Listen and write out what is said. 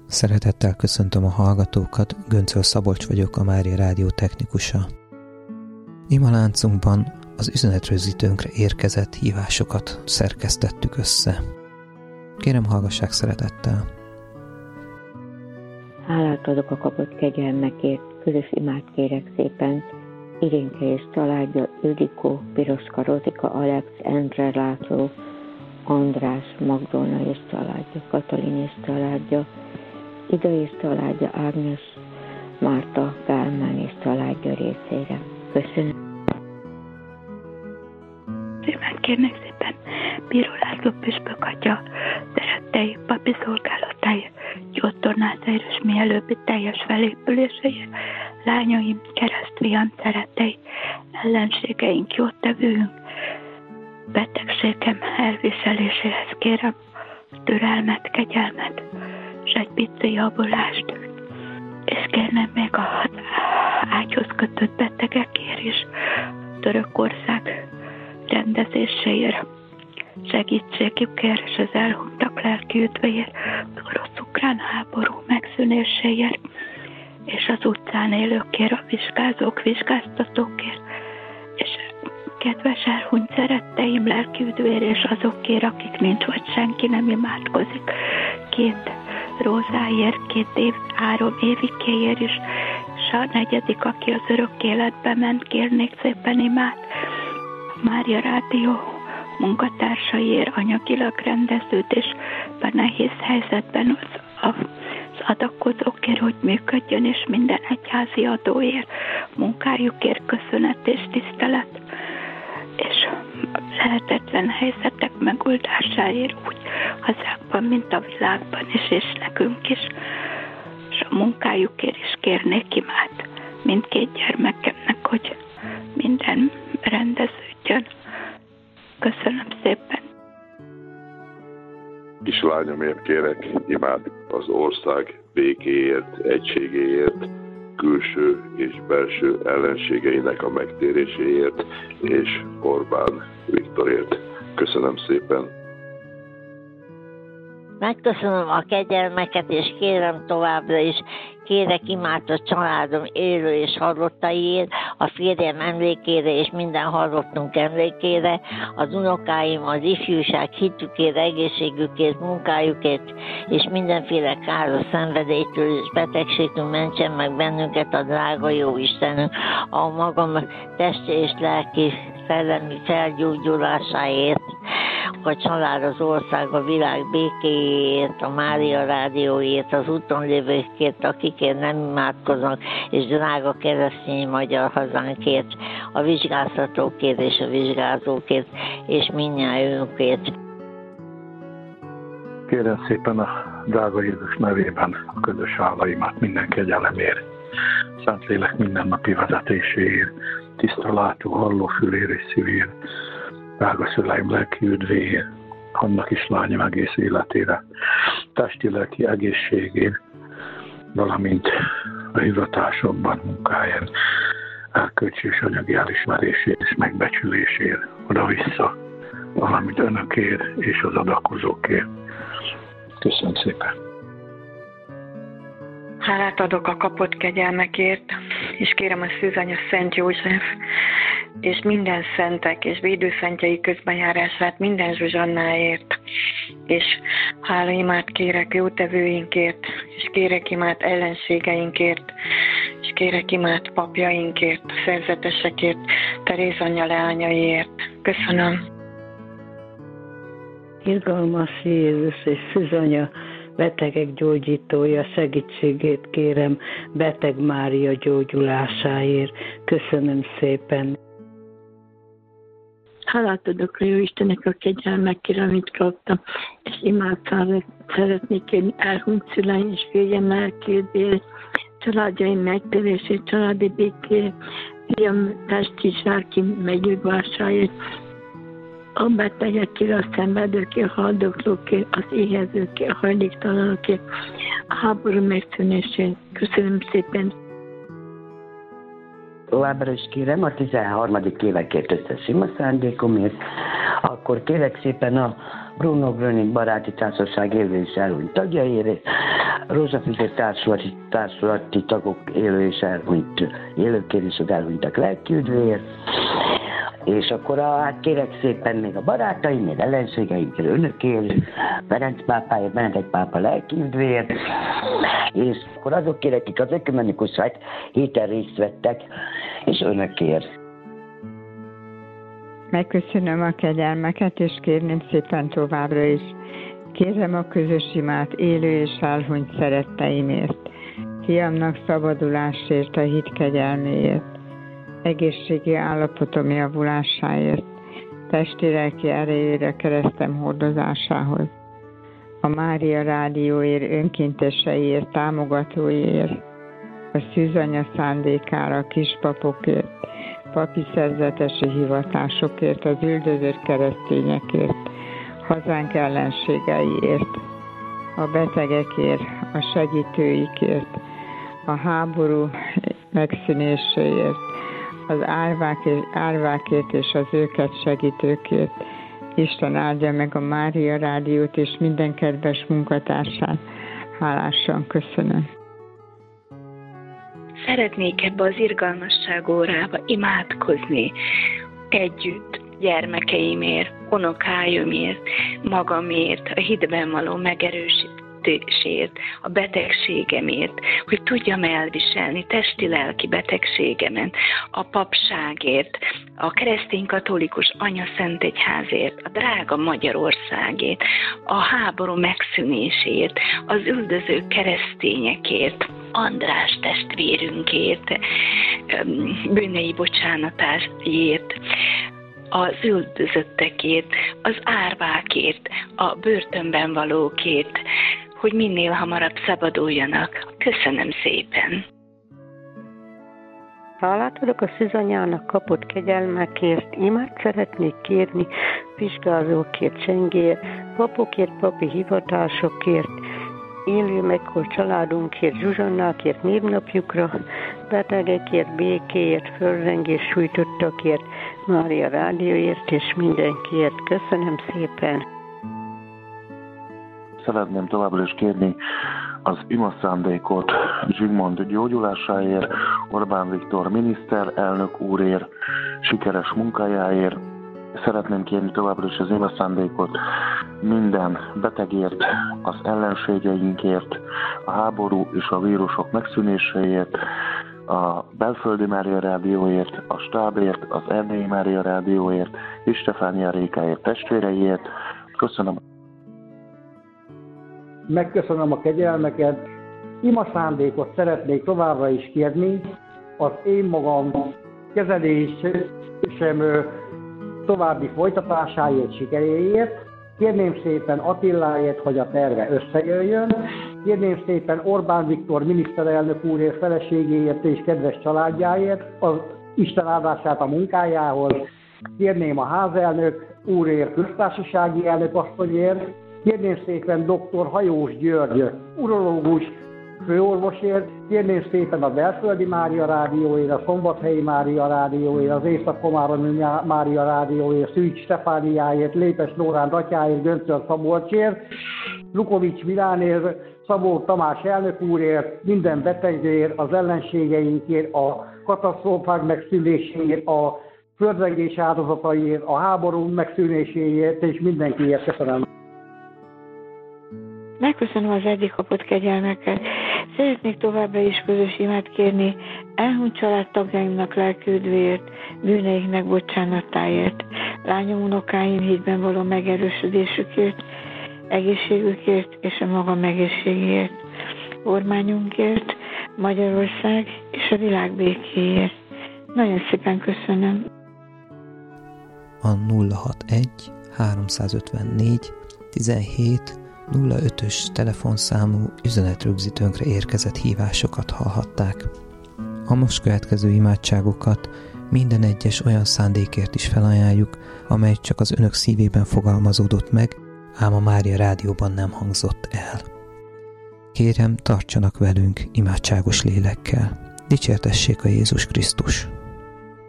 Szeretettel köszöntöm a hallgatókat, Göncöl Szabolcs vagyok, a Mária Rádió technikusa. Imaláncunkban az üzenetrögzítőnkre érkezett hívásokat szerkesztettük össze. Kérem, hallgassák szeretettel! Hálát adok a kapott kegyelmekért, közös imát kérek szépen Irénke és családja, Ildikó, Piroska, Rozika, Alex, Endre, László, András, Magdolna és családja, Katalin és családja, Ida és családja, Ágnes, Márta, Kálmán és családja részére. Köszönöm. Szépen kérnek szépen Bíró László püspök atya szerettei, papi szolgálatai, gyógytornászáért és mielőbbi teljes felépüléséért, lányaim, keresztfiam szerettei, ellenségeink, jótevőünk, betegségem elviseléséhez kérem türelmet, kegyelmet, és egy pici javulást. És kérnem még az ágyhoz kötött betegekért is, Törökország rendezéséért, segítségükért és az elhunytak lelki üdvéért, az orosz-ukrán háború megszűnéséért, és az utcán élőkért, a vizsgázók, vizsgáztatókért, és kedves elhunyt szeretteim lelki üdvéért, és azokért, akik nincs, vagy senki nem imádkozik. 2 Rózáért, 3 Évikéért is, és a 4., aki az örök életbe ment, kérnék szépen imát. Mária Rádió munkatársaiért, anyagilag rendeződésben, nehéz helyzetben az adakozókért, hogy működjön, és minden egyházi adóért, munkájukért köszönet és tisztelet, és lehetetlen helyzetek megoldásáért úgy hazákban, mint a világban is, és nekünk is, és a munkájukért is kérnék imát mindkét gyermekemnek, hogy minden rendeződjön. Köszönöm szépen. Kislányomért kérek imát az ország békéért, egységéért, külső és belső ellenségeinek a megtéréséért, és Orbán Viktorért. Köszönöm szépen. Megköszönöm a kegyelmeket, és kérem továbbra is, kérek imát a családom élő és halottaiért, a férjem emlékére és minden halottunk emlékére, az unokáim, az ifjúság hitükért, egészségükért, munkájukért, és mindenféle káros szenvedélytől és betegségtől mentsen meg bennünket a drága jó Istenünk, a magam testi és lelki szellemi felgyógyulásáért, a család, az ország, a világ békéért, a Mária Rádióért, az úton lévőkért, akikért nem imádkoznak, és drága keresztény magyar hazánkért, a vizsgáztatókért és a vizsgázókért, és mindnyájunkért. Kérem szépen a drága Jézus nevében a közös hálaimat minden kegyelemért, Szentlélek mindennapi vezetéséért, tiszta látó, halló fülér és szívéért, drága szüleim lelki üdvéért, annak is lányom egész életére, testi-lelki egészségért, valamint a hivatásokban, munkáján, elkölcsi és anyagi elismerésért és megbecsülésért, oda-vissza, valamint önökért és az adakozókért. Köszönöm szépen! Hálát adok a kapott kegyelmekért, és kérem a Szűzanya Szent József, és minden szentek és védőszentjei közbenjárását minden Zsuzsannáért, és hálaimát kérek jótevőinkért, és kérek imát ellenségeinkért, és kérek imát papjainkért, szerzetesekért, Teréz anyja leányaiért. Köszönöm. Irgalmas Jézus és Szűzanya betegek gyógyítója, segítségét kérem beteg Mária gyógyulásáért. Köszönöm szépen. Hálát adok a jó Istennek a kegyelmekért, amit kaptam, és imádságot szeretnék kérni elhunyt szüleim és férjem lelkérdért, családjaim megtérését, családi békére, fiam testi sárki meggyógyulásáért, a betegekért, a szenvedőkért, a haldoklókért, az éhezőkért, a hajléktalanokért, a háború megszűnését. Köszönöm szépen! Továbbra is kérem a 13. évekért összes ima szándékomért, akkor kérek szépen a Bruno Gröning baráti társaság élő és elhunyt tagjaiért, Rózsafüzet társulati tagok élő és elhunyt, élőkért és az elhunytak lelkiüdvéért. És akkor kérek szépen még a barátaimért, ellenségeimért, önökért, Ferenc pápáért, Benedek pápa lelkiüdvéért, és akkor azok kérek, akik az ökumenikus héten részt vettek, és önökért. Megköszönöm a kegyelmeket, és kérném szépen továbbra is. Kérem a közös imát élő és elhunyt szeretteimért, fiamnak szabadulásért, a hit kegyelméért, egészségi állapotom javulásáért, testi-lelki erejére, keresztem hordozásához, a Mária Rádióért, önkénteseiért, támogatóiért, a szűzanya szándékára, a kispapokért, papi szerzetesi hivatásokért, az üldözött keresztényekért, hazánk ellenségeiért, a betegekért, a segítőikért, a háború megszűnéséért, az árvákért és az őket segítőkért. Isten áldja meg a Mária Rádiót és minden kedves munkatársát. Hálásan köszönöm. Szeretnék ebbe az irgalmasság órába imádkozni együtt gyermekeimért, unokáimért, magamért, a hitben való megerősítésért, a betegségemért, hogy tudjam elviselni testi-lelki betegségemet, a papságért, a keresztény katolikus anyaszentegyházért, a drága Magyarországért, a háború megszűnésért, az üldöző keresztényekért, András testvérünkért, bűnei bocsánatáért, az üldözöttekért, az árvákért, a börtönben valókért, hogy minél hamarabb szabaduljanak. Köszönöm szépen! Hálát adok a szűzanyának kapott kegyelmekért, imát szeretnék kérni vizsgázókért, csengéért, papokért, papi hivatásokért, élő meghalt családunkért, Zsuzsannákért, névnapjukra, betegekért, békéért, földrengés sújtottakért, Mária Rádióért és mindenkiért. Köszönöm szépen! Szeretném továbbra is kérni az imaszándékot Zsigmond gyógyulásáért, Orbán Viktor miniszterelnök úrért, sikeres munkájáért. Szeretném kérni továbbra is az imaszándékot minden betegért, az ellenségeinkért, a háború és a vírusok megszűnéséért, a Belföldi Mária Rádióért, a stábért, az Erdélyi Mária Rádióért, és Stefánia Rékáért testvéreiért. Köszönöm. Megköszönöm a kegyelmeket. Imaszándékot szeretnék továbbra is kérni az én magam kezelésem további folytatásáért, sikeréért. Kérném szépen Attiláért, hogy a terve összejöjjön. Kérném szépen Orbán Viktor miniszterelnök úrért, feleségéért és kedves családjáért, az Isten áldását a munkájához. Kérném a házelnök úrért, köztársasági elnök asszonyért. Kérném szépen dr. Hajós György, urológus főorvosért. Kérném szépen a Belföldi Mária Rádióért, a Szombathelyi Mária Rádióért, az Észak-Komáromi Mária Rádióért, Szűcs Stefániáért, Lépes Lóránd atyáért, Göncöl Szabolcsért, Lukovics Milánért, Szabó Tamás elnök úrért, minden betegért, az ellenségeinkért, a katasztrófák megszűnéséért, a földrengés áldozataiért, a háború megszűnéséért és mindenkiért. Köszönöm. Megköszönöm az eddig kapott kegyelmeket. Szeretnék továbbra is közös imát kérni elhunyt családtagjaimnak lelkiüdvéért, bűneiknek bocsánatáért, lányom, unokáim hitben való megerősödésükért, egészségükért és a magam egészségéért, kormányunkért, Magyarország és a világ békéért. Nagyon szépen köszönöm. A 061 354 17 05-ös telefonszámú üzenetrögzítőnkre érkezett hívásokat hallhatták. A most következő imádságokat minden egyes olyan szándékért is felajánljuk, amely csak az önök szívében fogalmazódott meg, ám a Mária Rádióban nem hangzott el. Kérem, tartsanak velünk imádságos lélekkel. Dicsértessék a Jézus Krisztus!